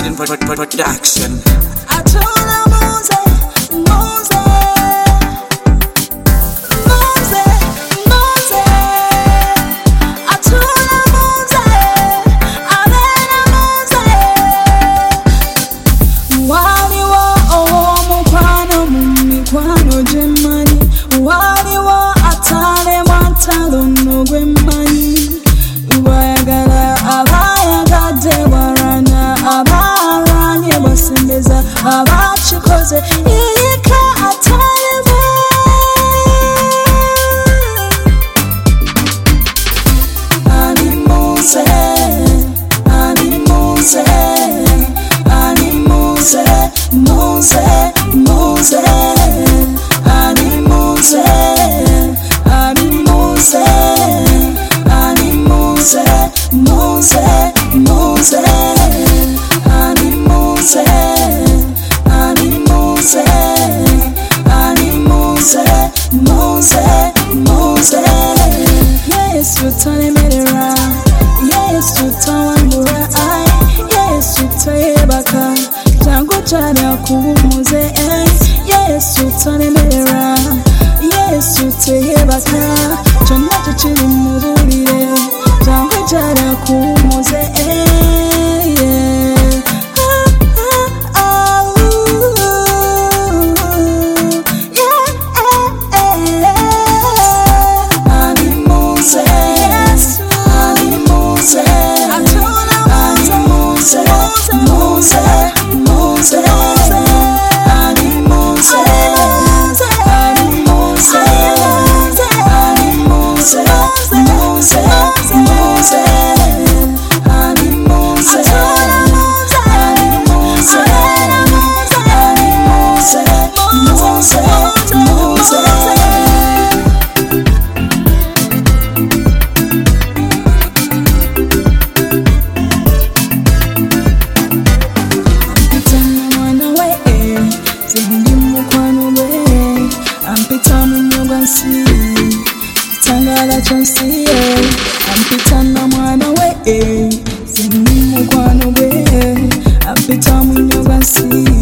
Siding production. Atuna Mose, Mose, Mose, Mose. Atuna Mose, Abena Mose. Wali wa mukwano mumikwano jemani. Wali wa atale mwantalo nogwemani. Wayagala abayagade warana abaranye basembeza abachikoze iyika atalebe. Ani Mose, Ani Mose, Ani Mose, Mose, Mose. Ani Mose, Ani Mose, Ani Mose, Mose, Mose. Ani Mose, Ani Mose, Ani Mose, Mose, Mose. Yes, you turn me around. Yes, you turn me around. Yes, you turn back. Jango jana kuumuze. Yes, you turn me around. Yes, you turn back. Jana tuchili murulire. Jango jana kuumuze. Tangala chansi, ampita na mwana we, sini mukwano we, ampita munyogansi.